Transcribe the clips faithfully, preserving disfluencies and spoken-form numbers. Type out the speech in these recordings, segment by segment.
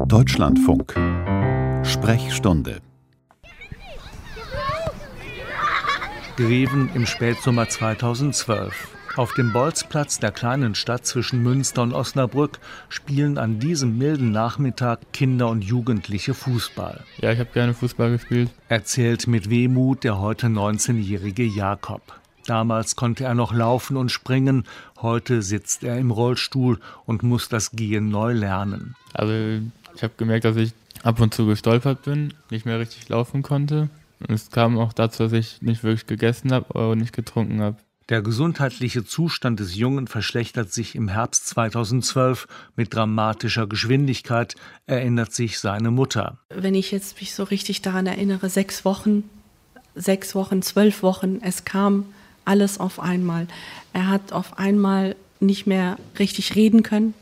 Deutschlandfunk. Sprechstunde. Greven im Spätsommer zweitausendzwölf. Auf dem Bolzplatz der kleinen Stadt zwischen Münster und Osnabrück spielen an diesem milden Nachmittag Kinder und Jugendliche Fußball. Ja, ich habe gerne Fußball gespielt. Erzählt mit Wehmut der heute neunzehnjährige Jakob. Damals konnte er noch laufen und springen, heute sitzt er im Rollstuhl und muss das Gehen neu lernen. Also ich habe gemerkt, dass ich ab und zu gestolpert bin, nicht mehr richtig laufen konnte. Und es kam auch dazu, dass ich nicht wirklich gegessen habe oder nicht getrunken habe. Der gesundheitliche Zustand des Jungen verschlechtert sich im Herbst zweitausendzwölf mit dramatischer Geschwindigkeit, erinnert sich seine Mutter. Wenn ich jetzt mich so richtig daran erinnere, sechs Wochen, sechs Wochen, zwölf Wochen, es kam alles auf einmal. Er hat auf einmal nicht mehr richtig reden können.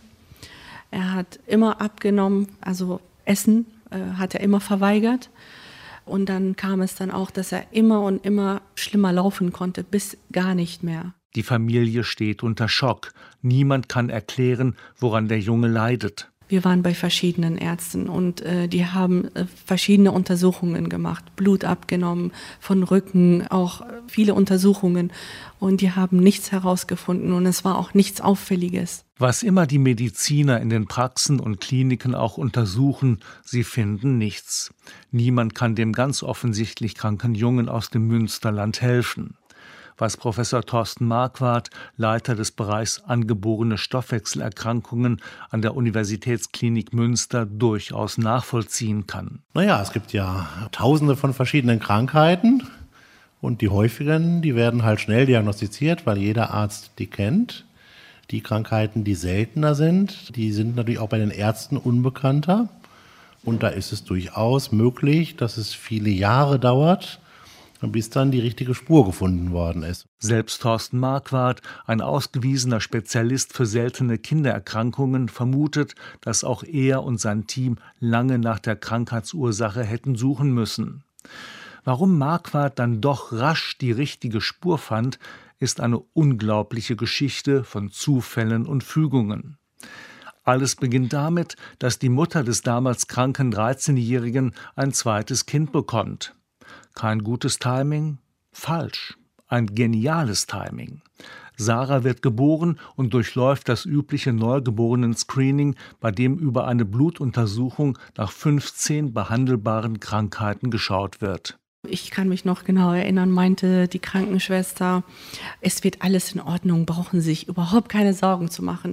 Er hat immer abgenommen, also Essen äh, hat er immer verweigert. Und dann kam es dann auch, dass er immer und immer schlimmer laufen konnte, bis gar nicht mehr. Die Familie steht unter Schock. Niemand kann erklären, woran der Junge leidet. Wir waren bei verschiedenen Ärzten und äh, die haben äh, verschiedene Untersuchungen gemacht, Blut abgenommen, von Rücken, auch äh, viele Untersuchungen. Und die haben nichts herausgefunden und es war auch nichts Auffälliges. Was immer die Mediziner in den Praxen und Kliniken auch untersuchen, sie finden nichts. Niemand kann dem ganz offensichtlich kranken Jungen aus dem Münsterland helfen. Was Professor Thorsten Marquardt, Leiter des Bereichs angeborene Stoffwechselerkrankungen an der Universitätsklinik Münster, durchaus nachvollziehen kann. Naja, es gibt ja tausende von verschiedenen Krankheiten und die häufigen, die werden halt schnell diagnostiziert, weil jeder Arzt die kennt. Die Krankheiten, die seltener sind, die sind natürlich auch bei den Ärzten unbekannter. Und da ist es durchaus möglich, dass es viele Jahre dauert, bis dann die richtige Spur gefunden worden ist. Selbst Thorsten Marquardt, ein ausgewiesener Spezialist für seltene Kindererkrankungen, vermutet, dass auch er und sein Team lange nach der Krankheitsursache hätten suchen müssen. Warum Marquardt dann doch rasch die richtige Spur fand, ist eine unglaubliche Geschichte von Zufällen und Fügungen. Alles beginnt damit, dass die Mutter des damals kranken dreizehnjährigen ein zweites Kind bekommt. Kein gutes Timing? Falsch. Ein geniales Timing. Sarah wird geboren und durchläuft das übliche Neugeborenen-Screening, bei dem über eine Blutuntersuchung nach fünfzehn behandelbaren Krankheiten geschaut wird. Ich kann mich noch genau erinnern, meinte die Krankenschwester, es wird alles in Ordnung, brauchen Sie sich überhaupt keine Sorgen zu machen.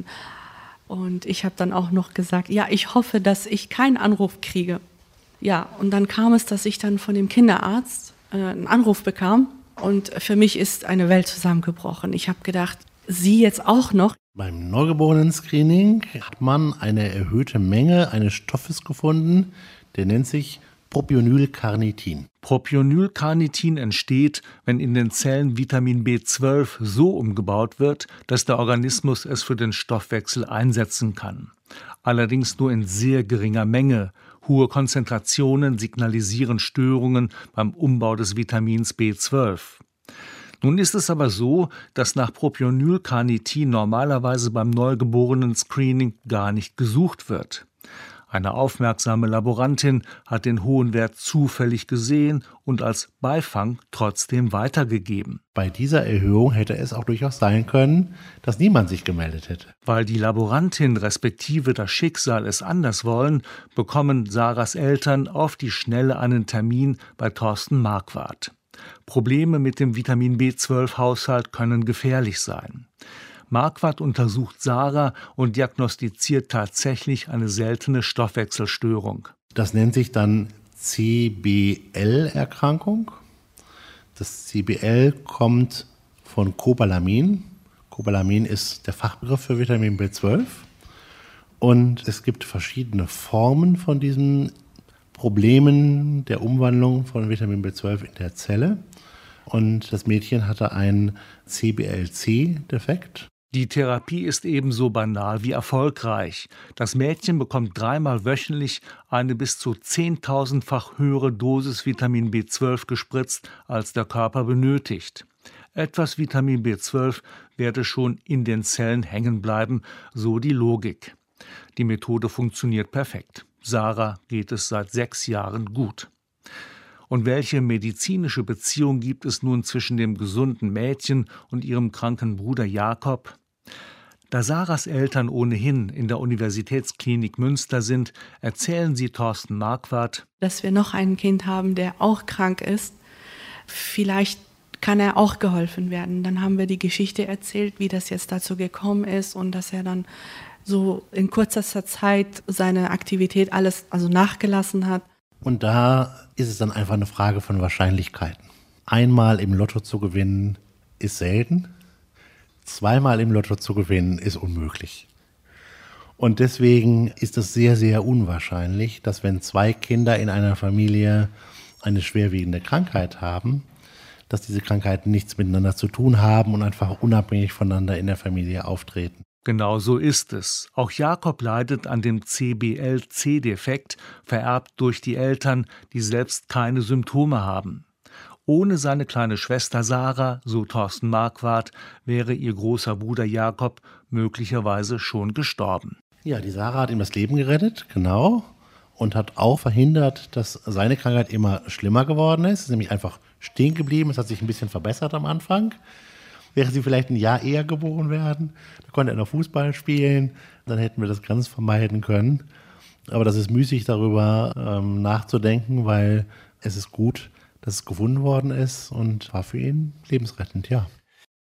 Und ich habe dann auch noch gesagt, ja, ich hoffe, dass ich keinen Anruf kriege. Ja, und dann kam es, dass ich dann von dem Kinderarzt äh, einen Anruf bekam und für mich ist eine Welt zusammengebrochen. Ich habe gedacht, Sie jetzt auch noch? Beim Neugeborenen-Screening hat man eine erhöhte Menge eines Stoffes gefunden, der nennt sich Propionylcarnitin. Propionylcarnitin entsteht, wenn in den Zellen Vitamin B zwölf so umgebaut wird, dass der Organismus es für den Stoffwechsel einsetzen kann. Allerdings nur in sehr geringer Menge. Hohe Konzentrationen signalisieren Störungen beim Umbau des Vitamins B zwölf. Nun ist es aber so, dass nach Propionylcarnitin normalerweise beim Neugeborenen-Screening gar nicht gesucht wird. Eine aufmerksame Laborantin hat den hohen Wert zufällig gesehen und als Beifang trotzdem weitergegeben. Bei dieser Erhöhung hätte es auch durchaus sein können, dass niemand sich gemeldet hätte. Weil die Laborantin respektive das Schicksal es anders wollen, bekommen Sarahs Eltern auf die Schnelle einen Termin bei Thorsten Marquardt. Probleme mit dem Vitamin B zwölf Haushalt können gefährlich sein. Marquardt untersucht Sarah und diagnostiziert tatsächlich eine seltene Stoffwechselstörung. Das nennt sich dann C B L-Erkrankung. Das C B L kommt von Cobalamin. Cobalamin ist der Fachbegriff für Vitamin B zwölf. Und es gibt verschiedene Formen von diesen Problemen der Umwandlung von Vitamin B zwölf in der Zelle. Und das Mädchen hatte einen C B L C-Defekt. Die Therapie ist ebenso banal wie erfolgreich. Das Mädchen bekommt dreimal wöchentlich eine bis zu zehntausendfach höhere Dosis Vitamin B zwölf gespritzt, als der Körper benötigt. Etwas Vitamin B zwölf werde schon in den Zellen hängen bleiben, so die Logik. Die Methode funktioniert perfekt. Sarah geht es seit sechs Jahren gut. Und welche medizinische Beziehung gibt es nun zwischen dem gesunden Mädchen und ihrem kranken Bruder Jakob? Da Sarahs Eltern ohnehin in der Universitätsklinik Münster sind, erzählen sie Thorsten Marquardt, dass wir noch ein Kind haben, der auch krank ist. Vielleicht kann er auch geholfen werden. Dann haben wir die Geschichte erzählt, wie das jetzt dazu gekommen ist und dass er dann so in kurzer Zeit seine Aktivität alles also nachgelassen hat. Und da ist es dann einfach eine Frage von Wahrscheinlichkeiten. Einmal im Lotto zu gewinnen ist selten, zweimal im Lotto zu gewinnen ist unmöglich. Und deswegen ist es sehr, sehr unwahrscheinlich, dass wenn zwei Kinder in einer Familie eine schwerwiegende Krankheit haben, dass diese Krankheiten nichts miteinander zu tun haben und einfach unabhängig voneinander in der Familie auftreten. Genau so ist es. Auch Jakob leidet an dem C B L C-Defekt, vererbt durch die Eltern, die selbst keine Symptome haben. Ohne seine kleine Schwester Sarah, so Thorsten Marquardt, wäre ihr großer Bruder Jakob möglicherweise schon gestorben. Ja, die Sarah hat ihm das Leben gerettet, genau, und hat auch verhindert, dass seine Krankheit immer schlimmer geworden ist. Es ist nämlich einfach stehen geblieben, es hat sich ein bisschen verbessert am Anfang. Wäre sie vielleicht ein Jahr eher geboren werden, da konnte er noch Fußball spielen, dann hätten wir das ganz vermeiden können. Aber das ist müßig, darüber ähm, nachzudenken, weil es ist gut, dass es gefunden worden ist und war für ihn lebensrettend, ja.